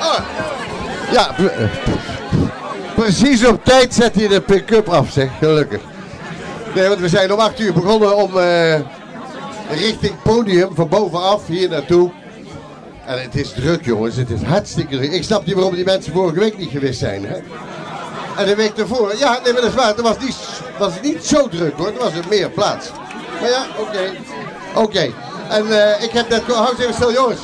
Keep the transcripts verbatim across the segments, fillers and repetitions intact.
Oh. Ja, precies op tijd zet hij de pick-up af, zeg. Gelukkig. Nee, want we zijn om acht uur begonnen om uh, richting podium, van bovenaf, hier naartoe. En het is druk, jongens. Het is hartstikke druk. Ik snap niet waarom die mensen vorige week niet geweest zijn, hè. En de week ervoor, ja, nee, maar dat is waar. Het was niet, was niet zo druk, hoor. Er was er meer plaats. Maar ja, oké. Okay. Oké. Okay. En uh, ik heb net... Hou eens even stil, jongens.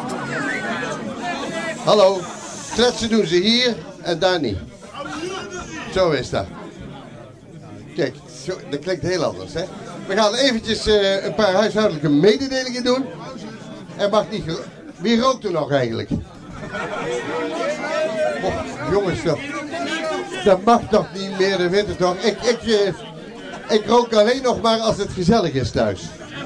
Hallo. Kletsen doen ze hier en daar niet. Zo is dat. Kijk, zo, dat klinkt heel anders, hè. We gaan eventjes uh, een paar huishoudelijke mededelingen doen. Er mag niet... Wie rookt er nog eigenlijk? Oh, jongens, dat, dat mag toch niet meer, dat weet het toch. Ik, ik, uh, ik rook alleen nog maar als het gezellig is thuis.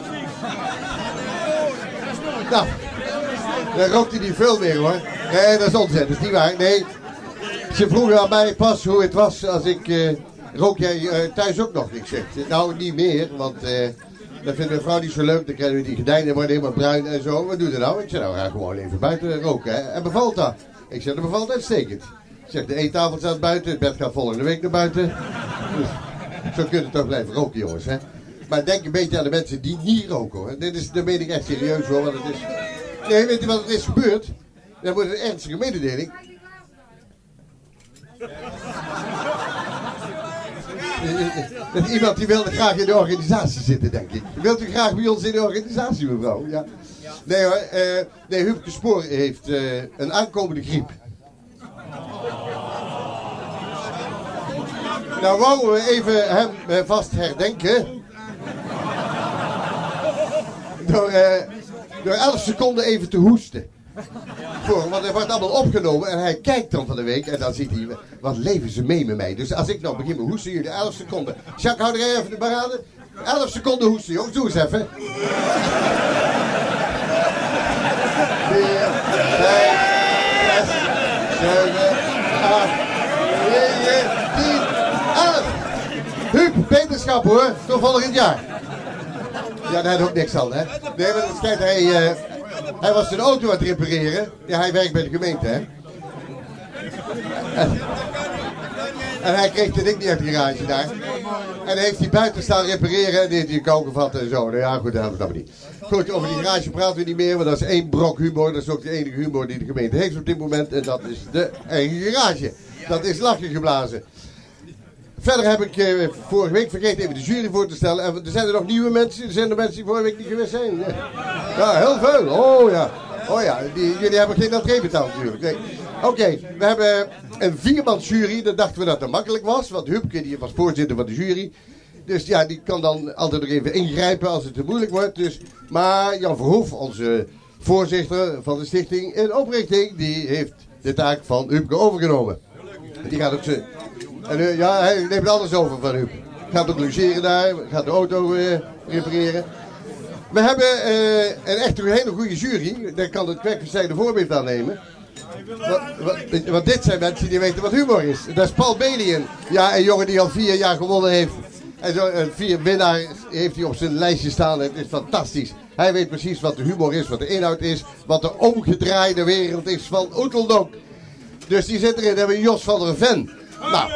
Nou, dan rookt hij niet veel meer, hoor. Nee, dat is onzin, dat is niet waar. Nee, ze vroegen aan mij pas hoe het was als ik... Uh, rook jij uh, thuis ook nog? Ik zeg, nou niet meer, want uh, dat vindt mijn vrouw niet zo leuk. Dan krijgen we die gordijnen worden helemaal bruin en zo. Wat doe je nou? Ik zeg, nou ga gewoon even buiten roken. Hè? En bevalt dat? Ik zeg, dat bevalt uitstekend. Ik zeg, de eettafel staat buiten, het bed gaat volgende week naar buiten. Dus, zo kun je toch blijven roken, jongens. Hè? Maar denk een beetje aan de mensen die niet roken, hoor. Dit is, dat meen ik echt serieus, hoor. Want het is... Nee, weet je wat er is gebeurd? Dan wordt een ernstige mededeling. Met iemand die wilde graag in de organisatie zitten, denk ik. Wilt u graag bij ons in de organisatie, mevrouw? Ja. Nee hoor, uh, nee, Hupke Spoor heeft uh, een aankomende griep. Nou wouden we even hem uh, vast herdenken. Door, uh, door elf seconden even te hoesten. Voor, want hij wordt allemaal opgenomen en hij kijkt dan van de week en dan ziet hij, wat leven ze mee met mij. Dus als ik nou begin met hoesten, jullie elf seconden. Jacques, hou er even de parade. elf seconden hoesten, jongens, doe eens even. vier, vijf, zes, zeven, acht, negen, tien, elf. Huub, beterschap hoor, tot volgend jaar. Ja, daar had ook niks aan, hè. Nee, maar dat schijnt hij... Uh, Hij was zijn auto aan het repareren. Ja, hij werkt bij de gemeente, hè. En, en hij kreeg de ding niet uit de garage daar. En heeft hij buiten staan repareren en die heeft hij koken gevat en zo. Nou ja, goed, dat hebben we niet. Goed, over die garage praten we niet meer, want dat is één brok humor. Dat is ook de enige humor die de gemeente heeft op dit moment. En dat is de eigen garage. Dat is lachen geblazen. Verder heb ik uh, vorige week vergeten even de jury voor te stellen. En er zijn er nog nieuwe mensen. Er zijn er mensen die vorige week niet geweest zijn. Ja, heel veel. Oh ja. Oh ja, die, jullie hebben geen entree betaald natuurlijk. Nee. Oké, okay, we hebben een viermans jury. Dan dachten we dat het makkelijk was. Want Hupke die was voorzitter van de jury. Dus ja, die kan dan altijd nog even ingrijpen als het te moeilijk wordt. Dus, maar Jan Verhoef, onze voorzitter van de stichting in oprichting, die heeft de taak van Hupke overgenomen. Die gaat ook zijn... En, uh, ja, hij neemt alles over van Huub. Gaat ook logeren daar, gaat de auto uh, repareren. We hebben uh, een echt een hele goede jury. Daar kan het kwerkverstijde voorbeeld aan nemen. Want, want dit zijn mensen die weten wat humor is. Dat is Paul Belien. Ja, een jongen die al vier jaar gewonnen heeft. En zo, uh, vier winnaars heeft hij op zijn lijstje staan. Het is fantastisch. Hij weet precies wat de humor is, wat de inhoud is. Wat de omgedraaide wereld is van Oeteldonk. Dus die zit erin. Dan hebben we Jos van der Ven. Nou,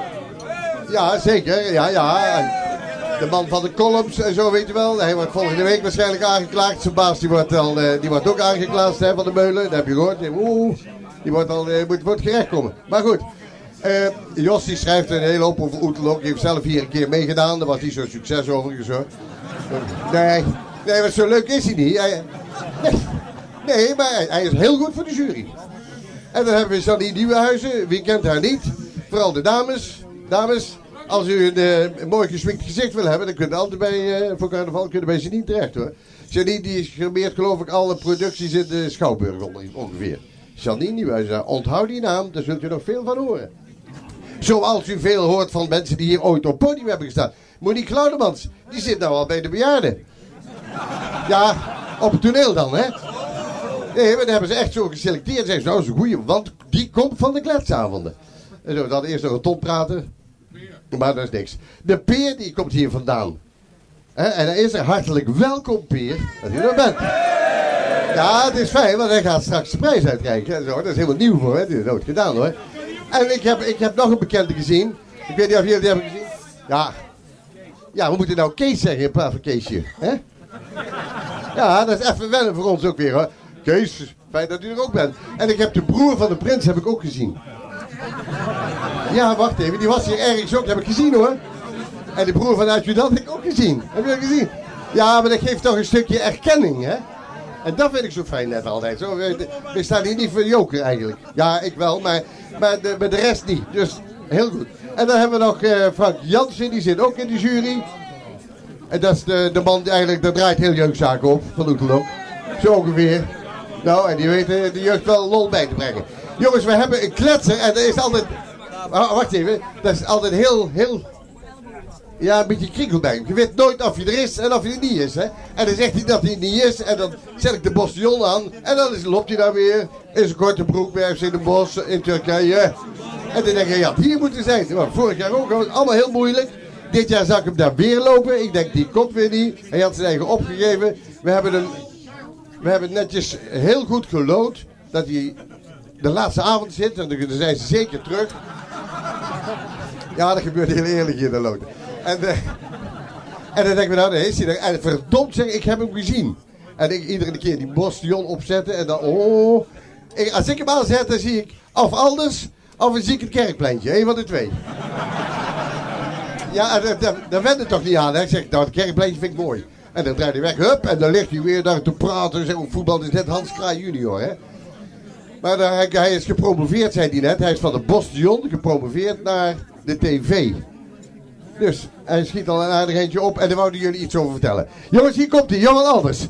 ja, zeker. Ja, ja. De man van de columns en zo, weet je wel. Hij wordt volgende week waarschijnlijk aangeklaagd. Zijn baas die wordt, al, die wordt ook aangeklaagd, hè, van de Meulen. Dat heb je gehoord. Oeh, die wordt al uh, moet, moet gerecht komen. Maar goed. Uh, Jos die schrijft een hele hoop over Oeteldonk. Die heeft zelf hier een keer meegedaan. Dat was niet zo'n succes overigens hoor. Nee, nee, maar zo leuk is hij niet. Hij, nee, nee, maar hij, hij is heel goed voor de jury. En dan hebben we Janine Nieuwenhuizen. Wie kent haar niet? Vooral de dames. Dames, als u een, uh, een mooi gesminkt gezicht wil hebben, dan kunt u altijd bij, uh, voor carnaval kunnen bij Janine terecht hoor. Janine die is gemeerd geloof ik alle producties in de Schouwburg ongeveer. Janine Nieuwenhuizen, onthoud die naam, daar zult u nog veel van horen. Zoals u veel hoort van mensen die hier ooit op podium hebben gestaan. Monique Laudemans, die zit nou al bij de bejaarden. Ja, op het toneel dan hè. Nee, maar dan hebben ze echt zo geselecteerd. Zeggen ze, nou, dat is een goeie, want die komt van de kletsavonden. En zo, dan eerst nog een ton praten. Maar dat is niks. De Peer, die komt hier vandaan. He, en dan is er hartelijk welkom, Peer, dat u er bent. Ja, het is fijn, want hij gaat straks de prijs uitreiken. En zo. Dat is helemaal nieuw voor, hè. Dat is nooit gedaan, hoor. En ik heb, ik heb nog een bekende gezien. Ik weet niet of jullie die hebben gezien. Ja. Ja, we moeten nou Kees zeggen in plaats van Keesje. Hè? Ja, dat is even wennen voor ons ook weer, hoor. Kees, fijn dat u er ook bent. En ik heb de broer van de prins heb ik ook gezien. Ja, wacht even. Die was hier ergens ook. Dat heb ik gezien, hoor. En de broer van de adjudant heb ik ook gezien. Heb je dat gezien? Ja, maar dat geeft toch een stukje erkenning, hè? En dat vind ik zo fijn net altijd. Zo, we, we staan hier niet voor de joker eigenlijk. Ja, ik wel, maar, maar, de, maar de rest niet. Dus heel goed. En dan hebben we nog uh, Frank Jansen, die zit ook in de jury. En dat is de, de man die eigenlijk, daar draait heel jeugdzaken op, van Oetelok. Zo ongeveer. Nou, en die weet uh, de jeugd wel lol bij te brengen. Jongens, we hebben een kletser en dat is altijd... Oh, wacht even, dat is altijd heel, heel... Ja, een beetje kriekel bij hem. Je weet nooit of hij er is en of hij er niet is, hè. En dan zegt hij dat hij er niet is en dan zet ik de postillon aan. En dan is, loopt hij daar weer in zijn korte broek bij F C Den Bosch in Turkije. En dan denk je, ja, hier moet hij zijn. Maar vorig jaar ook, was allemaal heel moeilijk. Dit jaar zag ik hem daar weer lopen. Ik denk, die komt weer niet. Hij had zijn eigen opgegeven. We hebben hem, we hebben netjes heel goed gelood dat hij de laatste avond zit. En dan zijn ze zeker terug. Ja, dat gebeurt heel eerlijk hier in de loten. En, uh, en dan denk ik, nou, daar is hij er. En verdomd zeg, ik heb hem gezien. En ik iedere keer die postillon opzetten en dan, oh. Ik, als ik hem aanzet, dan zie ik of Alders, of een ziek het kerkpleintje. Eén van de twee. Ja, daar wend het toch niet aan, hè. Ik zeg, nou, het kerkpleintje vind ik mooi. En dan draait hij weg, hup, en dan ligt hij weer daar te praten. Zeg, voetbal is net Hans Kraai junior, hè. Maar dan, hij, hij is gepromoveerd, zei hij net. Hij is van de postillon gepromoveerd naar de tv. Dus hij schiet al een aardig eentje op en daar wouden jullie iets over vertellen. Jongens, hier komt hij, Johan Alders.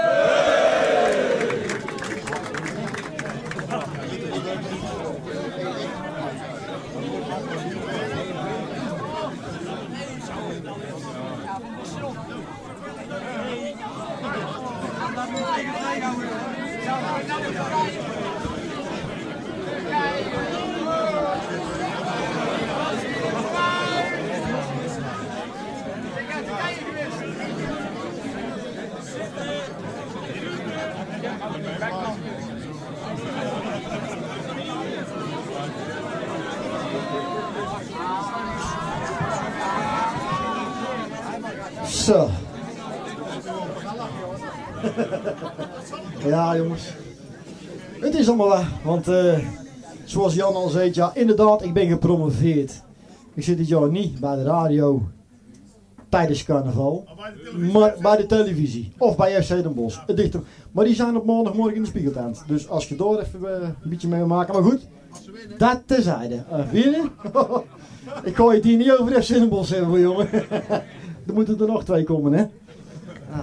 Zo. Ja, jongens. Het is allemaal waar. Want uh, zoals Jan al zei, ja, inderdaad, ik ben gepromoveerd. Ik zit dit jaar niet bij de radio tijdens carnaval, maar bij de televisie. Of bij F C Den Bosch. Het dichter. Maar die zijn op maandagmorgen in de Spiegeltent. Dus als je daar even uh, een beetje mee maken. Maar goed, dat terzijde. Uh, winnen? Ik ga het hier niet over F C Den Bosch hebben, jongen. Er moeten er nog twee komen, hè? Ah.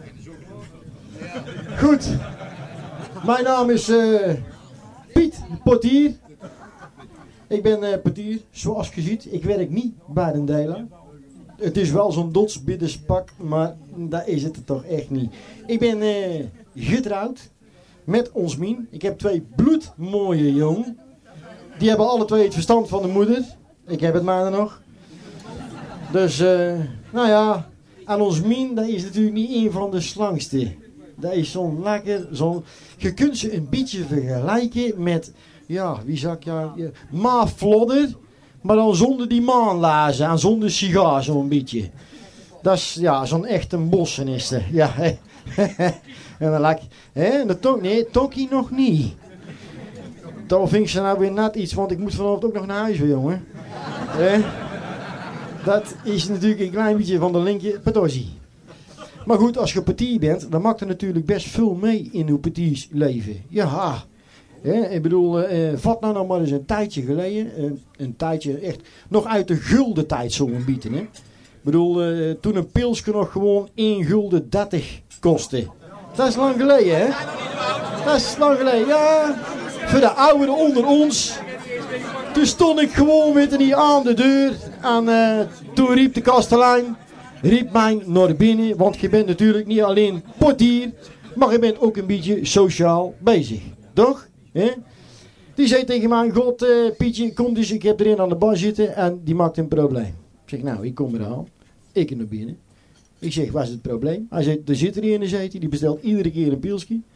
Goed. Mijn naam is uh, Piet Portier. Ik ben uh, portier, zoals je ziet. Ik werk niet bij Den Dela. Het is wel zo'n dotsbidderspak, maar dat is het toch echt niet. Ik ben uh, getrouwd met ons Mien. Ik heb twee bloedmooie jongen. Die hebben alle twee het verstand van de moeder. Ik heb het maar nog. Dus, uh, nou ja, aan ons Mien, dat is natuurlijk niet een van de slangste. Dat is zo'n lekker, zo'n... Je kunt ze een beetje vergelijken met, ja, wie zou ik ja, ja Ma Flodder, maar dan zonder die maanlazen en zonder sigaar zo'n beetje. Dat is, ja, zo'n echte bossen is er. Ja, hè. En dan lijkt, hè, dat toch, nee, Tokkie nog niet. Dan vind ik ze nou weer net iets, want ik moet vanavond ook nog naar huis weer, jongen. Hè? Dat is natuurlijk een klein beetje van de linkje patorsie. Maar goed, als je petit bent, dan maakt er natuurlijk best veel mee in uw peti's leven. Ja, hè, ik bedoel, uh, vat nou nog maar eens een tijdje geleden. Uh, een tijdje echt, nog uit de gulden tijd zo'n bieten. Hè. Ik bedoel, uh, toen een pilsje nog gewoon één gulden dertig kostte. Dat is lang geleden, hè? Dat is lang geleden, ja. Voor de ouderen onder ons. Toen stond ik gewoon met die aan de deur. En uh, toen riep de kastelein, riep mij naar binnen. Want je bent natuurlijk niet alleen portier, maar je bent ook een beetje sociaal bezig. Toch? He? Die zei tegen mij, god uh, Pietje, kom dus, ik heb erin aan de bar zitten. En die maakt een probleem. Ik zeg, nou, ik kom eraan. Ik naar binnen. Ik zeg, wat is het probleem? Hij zegt, er zit er een in de zetel, die bestelt iedere keer een pilsje.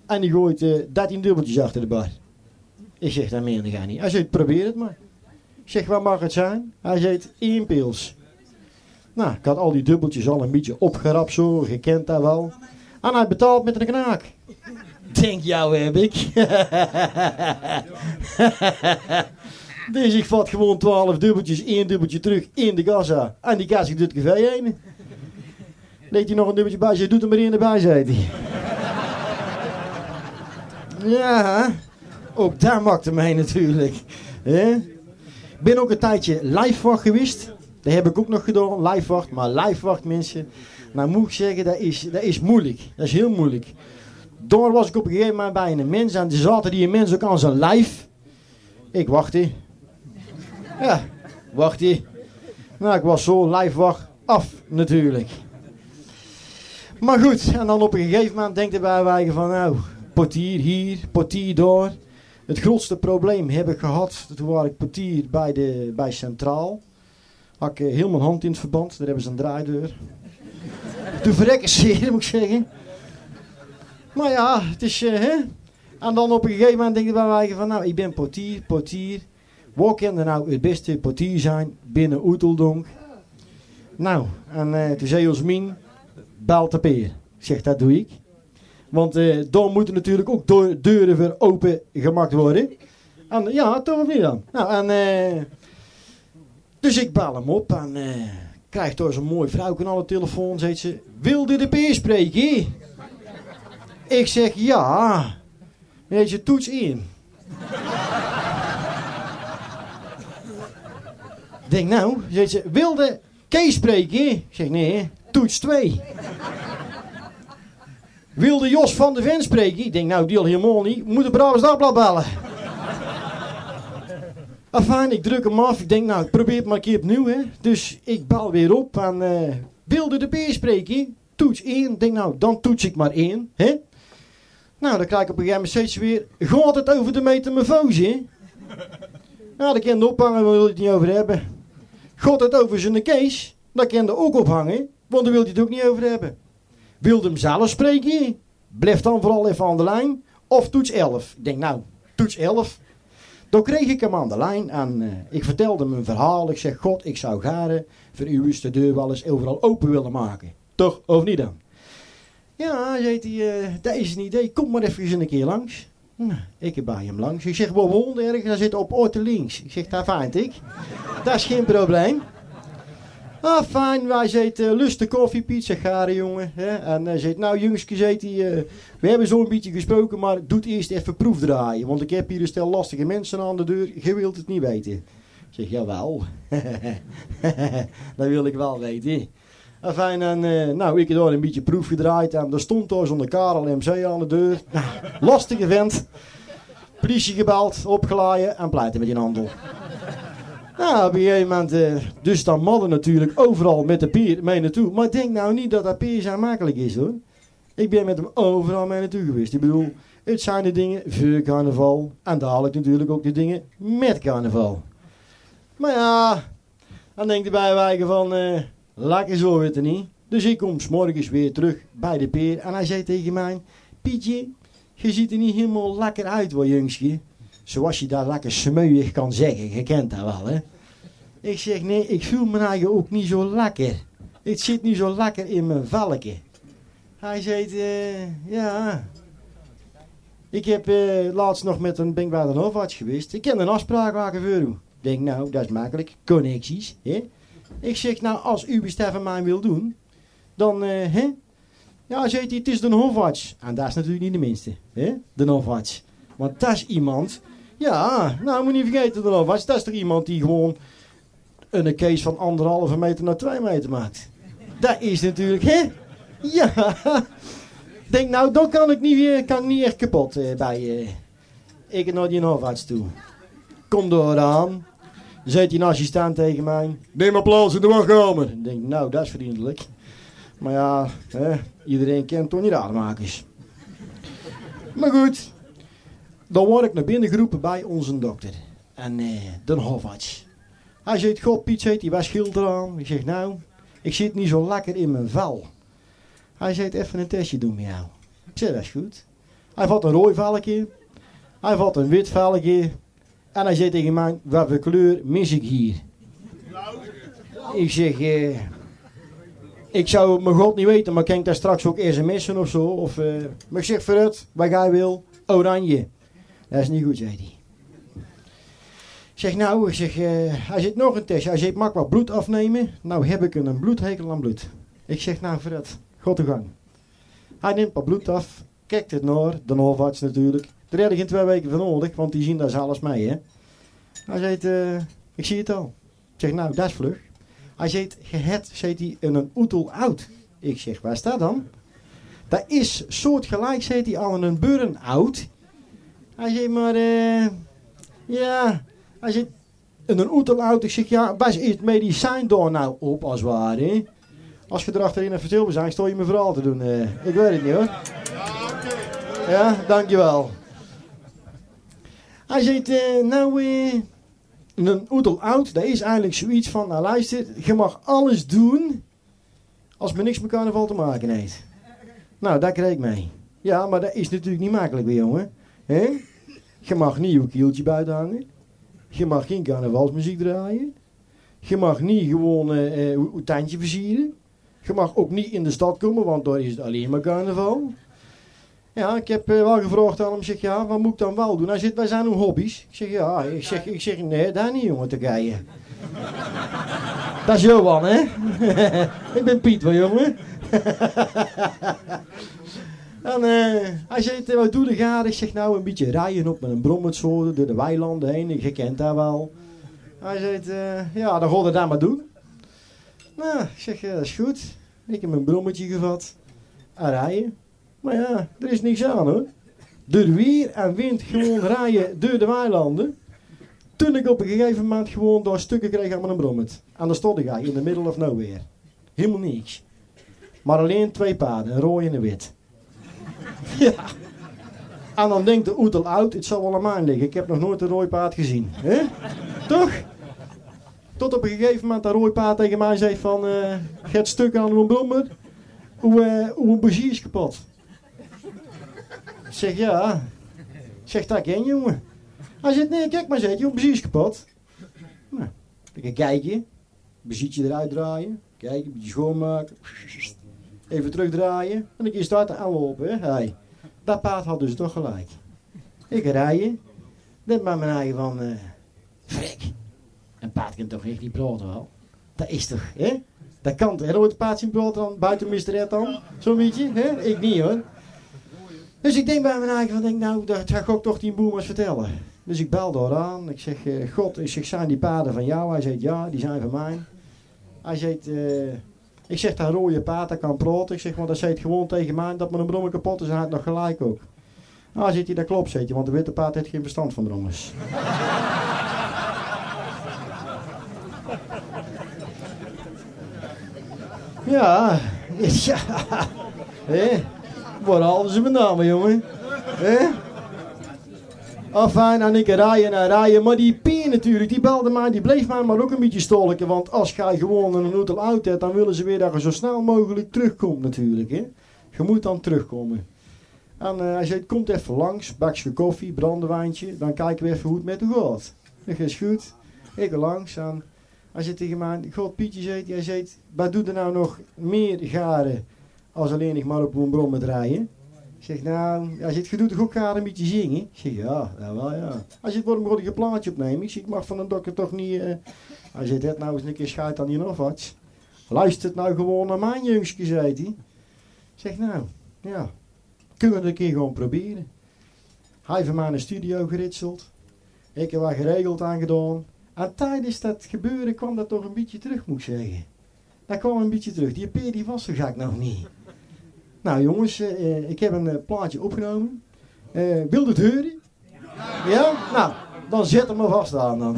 En die gooit uh, dertien dubbeltjes achter de bar. Ik zeg, dat meen ik niet. Hij zegt, probeer het maar. Ik zeg, wat mag het zijn? Hij zegt, één pils. Nou, ik had al die dubbeltjes al een beetje opgerapt zo, je kent dat wel. En hij betaalt met een knaak. Denk, jou heb ik. Dus ik vat gewoon twaalf dubbeltjes, één dubbeltje terug in de kassa. En die kassa doet het café heen. Leek hij nog een dubbeltje bij, je doet er maar één erbij, zei hij. Ja, ook daar maakte mij natuurlijk. Ik ben ook een tijdje livewacht geweest. Dat heb ik ook nog gedaan, livewacht. Maar livewacht mensen, nou moet ik zeggen, dat is, dat is moeilijk. Dat is heel moeilijk. Daar was ik op een gegeven moment bij een mens en die zaten die mens ook aan zijn lijf. Ik wachtte. Ja, wachtte. Nou, ik was zo livewacht af natuurlijk. Maar goed, en dan op een gegeven moment denkt bij wij van nou, portier hier, portier daar. Het grootste probleem heb ik gehad, toen was ik portier bij, de, bij Centraal. Had ik uh, heel mijn hand in het verband, daar hebben ze een draaideur. Toen verrekken zeer, moet ik zeggen. Maar ja, het is, uh, hè. En dan op een gegeven moment denk ik bij mij van nou, ik ben portier, portier. Waar kan er nou het beste portier zijn binnen Oeteldonk? Nou, en uh, toen zei Osmien, bel de peer. Ik zeg, dat doe ik. Want uh, dan moeten natuurlijk ook do- deuren weer open gemaakt worden. En ja, toch of niet dan? Nou, en uh, dus ik bel hem op en uh, krijg toch zo'n mooi vrouwke aan de telefoon. Zegt ze, wilde de peer spreken? Ik zeg, ja. Weet je, toets één. Ik denk, nou, zegt ze, wilde Kees spreken? Ik zeg, nee, toets twee. Wilde Jos van de Ven spreken? Ik denk, nou, die al helemaal niet. We moeten Brouwers Dagblad bellen. Afijn, ik druk hem af. Ik denk, nou, ik probeer het maar een keer opnieuw, hè. Dus ik bel weer op en uh, wilde de peer spreken? Toets één. Ik denk, nou, dan toets ik maar één, hè. Nou, dan krijg ik op een gegeven moment steeds weer, gaat het over de metamorfose? Nou, daar kan je ophangen, daar wil je het niet over hebben. Gaat het over zijn Kees? Daar kan je ook ophangen, want daar wil je het ook niet over hebben. Wilde hem zelf spreken? Blijf dan vooral even aan de lijn. Of toets elf. Ik denk, nou, toets elf. Dan kreeg ik hem aan de lijn en uh, ik vertelde hem een verhaal. Ik zeg, god, ik zou garen voor u eens de deur wel eens overal open willen maken. Toch, of niet dan? Ja, zei hij, uh, dat is een idee. Kom maar even een keer langs. Nou, ik heb bij hem langs. Ik zeg, waar woont ergens? Hij zit op Orte links. Ik zeg, daar vind ik. Dat is geen probleem. Ah, fijn. Wij zegt, uh, lust de koffie, Piet. Zeg, garen, jongen. Hè? En hij uh, zegt, nou, jongske, zegt hij, uh, we hebben zo'n beetje gesproken, maar doe eerst even proefdraaien. Want ik heb hier een stel lastige mensen aan de deur. Je wilt het niet weten. Ik zeg, jawel. Dat wil ik wel weten. Enfin, en, uh, nou, ik heb daar een beetje proef gedraaid en er stond daar zo'n Karel M C aan de deur. Nou, lastige vent. Politie gebeld, opgelaaien en pleiten met die handel. Nou, op een gegeven moment, uh, dus dan mannen natuurlijk overal met de peer mee naartoe. Maar ik denk nou niet dat dat peer zo makkelijk is, hoor. Ik ben met hem overal mee naartoe geweest. Ik bedoel, het zijn de dingen voor carnaval en dadelijk natuurlijk ook de dingen met carnaval. Maar ja, dan denk ik bij wijken van... Uh, lekker zo, weet je niet. Dus ik kom 's morgens weer terug bij de peer. En hij zei tegen mij... Pietje, je ziet er niet helemaal lekker uit, hoor, jongske. Zoals je dat lekker smeuig kan zeggen. Je kent dat wel, hè. Ik zeg, nee, ik voel me eigen ook niet zo lekker. Het zit niet zo lekker in mijn velken. Hij zei, uh, ja... Ik heb uh, laatst nog met een, ben ik bij de hoofdarts geweest. Ik ken een afspraak maken voor u. Ik denk, nou, dat is makkelijk. Connecties, hè. Ik zeg, nou, als u bestef van mij wil doen, dan, uh, hè? Ja, zegt hij, het is de hoofdarts. En dat is natuurlijk niet de minste, hè? De hoofdarts. Want dat is iemand, ja, nou, moet niet vergeten, de hoofdarts, dat is toch iemand die gewoon een case van anderhalve meter naar twee meter maakt. Dat is natuurlijk, hè? Ja. Denk, nou, dan kan ik niet, kan ik niet echt kapot uh, bij, uh, ik naar die hoofdarts toe. Kom door aan. Dan zei een assistent tegen mij, neem maar plaats in de wachtkamer. Ik denk, nou, dat is vriendelijk. Maar ja, hè, iedereen kent toch niet raadmakers. Maar goed, dan word ik naar binnen geroepen bij onze dokter. En eh, de hoofdarts. Hij zegt, god Piet, zegt hij, waar scheelt er aan? Ik zeg, nou, ik zit niet zo lekker in mijn vel. Hij zegt, even een testje doen met jou. Ik zeg, dat is goed. Hij vat een rooi velkje. Hij vat een wit velkje. En hij zei tegen mij, wat voor kleur mis ik hier? Ik zeg, eh, ik zou mijn god niet weten, maar kan ik daar straks ook sms'en of zo? Of, uh, maar ik zeg, vooruit, wat jij wil, oranje. Dat is niet goed, zei hij. Ik zeg, nou, ik zeg, uh, hij zit nog een testje. Hij zegt, mag ik wat bloed afnemen? Nou heb ik een bloedhekel aan bloed. Ik zeg, nou, vooruit, god de gang. Hij neemt wat bloed af, kijkt het naar, de hoofdarts natuurlijk. Daar heb ik in twee weken van nodig, want die zien daar alles mee, hè. Hij zegt, uh, ik zie het al. Ik zeg, nou, dat is vlug. Hij zegt, je hebt, zegt hij, een oetel oud. Ik zeg, waar staat dan? Dat is soortgelijk, zegt hij, aan een burn-out. Hij zegt, maar, uh, ja, hij zegt, een oetel oud. Ik zeg, ja, waar is het medicijn daar nou op, als het ware, hè? Als je erachterin een verschil wil zijn, stel je me vooral te doen. Uh, ik weet het niet, hoor. Ja, dankjewel. Hij zegt, uh, nou, uh, een oetel oud, dat is eigenlijk zoiets van, nou luister, je mag alles doen als men niks met carnaval te maken heeft. Nou, daar kreeg ik mee. Ja, maar dat is natuurlijk niet makkelijk weer, jongen. He? Je mag niet je kieltje buiten hangen. Je mag geen carnavalsmuziek draaien. Je mag niet gewoon uh, uh, je tandje versieren. Je mag ook niet in de stad komen, want daar is het alleen maar carnaval. Ja, ik heb uh, wel gevraagd aan hem, zeg, ja, wat moet ik dan wel doen? Hij zegt, wij zijn nog hobby's. Ik zeg, ja, ik zeg, ik zeg nee, daar niet, jongen, Turkije. Dat is Johan, hè? Ik ben Piet, wel, jongen. En uh, hij zegt, wat doe je gaar? Ik zeg, nou, een beetje rijden op met een brommertsoort door de weilanden heen. Je kent dat wel. Hij zegt, uh, ja, dan ga je dat maar doen. Nou, ik zeg, ja, dat is goed. Ik heb mijn brommetje gevat. En rijden. Maar ja, er is niks aan, hoor. Door weer en wind gewoon rijden door de weilanden. Toen ik op een gegeven moment gewoon daar stukken kreeg aan mijn brommet. En dan stond ik in the middle of nowhere. Helemaal niks. Maar alleen twee paarden, een rooi en een wit. Ja. En dan denkt de oetel oud, het zal wel aan mij liggen. Ik heb nog nooit een rooi paard gezien. Hè? Toch? Tot op een gegeven moment dat rooi paard tegen mij zei van... Uh, get stuk aan mijn brommer. Hoe, uh, hoe een bougie is kapot. Ik zeg, ja. Ik zeg, dat ken je, jongen. Hij zegt, nee, kijk maar, zegt je, hoe bougie is kapot. Nou, ik kijken. Bougietje eruit draaien. Kijken, een beetje schoonmaken. Even terugdraaien. En dan kun je starten aanlopen, hè. Hey. Dat paard had dus toch gelijk. Ik rijden. Denk maar mijn eigen van... Uh, Frek. Een paard kan toch echt niet praten, wel? Dat is toch, hè? Dat kan toch? Heb je ooit een paard zien praten dan? Buiten mister Ed dan? Zo'n beetje, hè? Ik niet, hoor. Dus ik denk bij mijn eigen van, denk, nou, dat ga ik ook toch die boer maar eens vertellen. Dus ik bel daar aan. Ik zeg, uh, God, ik zeg, zijn die paarden van jou? Hij zegt, ja, die zijn van mij. Hij zegt, uh, ik zeg, dat rode paard, dat kan praten. Ik zeg, want dat zegt gewoon tegen mij dat mijn brommer kapot is en hij had nog gelijk ook. Nou, zegt hij, dat klopt, zegt hij, want de witte paard heeft geen verstand van brommers. Ja, ja, hé, waar haalden ze mijn namen, jongen? Hé? Afijn, en ik rijden en rijden, maar die P natuurlijk, die belde mij, die bleef mij maar ook een beetje stolken, want als jij gewoon een hotel uit hebt, dan willen ze weer dat je zo snel mogelijk terugkomt natuurlijk, hè. Je moet dan terugkomen. En uh, hij zei, komt even langs, bakje koffie, brandewijntje, dan kijken we even hoe het met u gaat. Dat is goed, ik er langs en... Hij zei tegen mij, God Pietje, zei, hij zei, wat doet er nou nog meer garen als alleen ik maar op een bron met rijden? Ik zeg, nou, hij zegt, je doet toch ook garen een beetje zingen? Ik zeg, ja, dat wel, ja. Hij zegt, waarom moet ik een plaatje opnemen? Ik zeg, ik mag van een dokter toch niet... Uh... Hij zegt, het nou eens een keer schuit aan je afwats. Luistert nou gewoon naar mijn jongske, zei hij. Ik zeg, nou, ja, kunnen we het een keer gewoon proberen. Hij heeft mij naar een studio geritseld. Ik heb wat geregeld aangedaan. En tijdens dat gebeuren kwam dat toch een beetje terug, moet ik zeggen. Dat kwam een beetje terug. Die peer die was er ga ik nog niet. Nou jongens, uh, ik heb een uh, plaatje opgenomen. Uh, wilt u het horen? Ja. Ja? Nou, dan zet hem maar vast aan dan.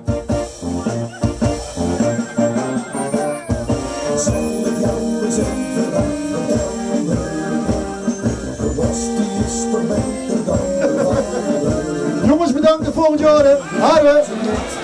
Zal ik jou eens even aan vertellen? Was die instrumenten dan? Jongens, bedankt, volgend jaar. Harwe!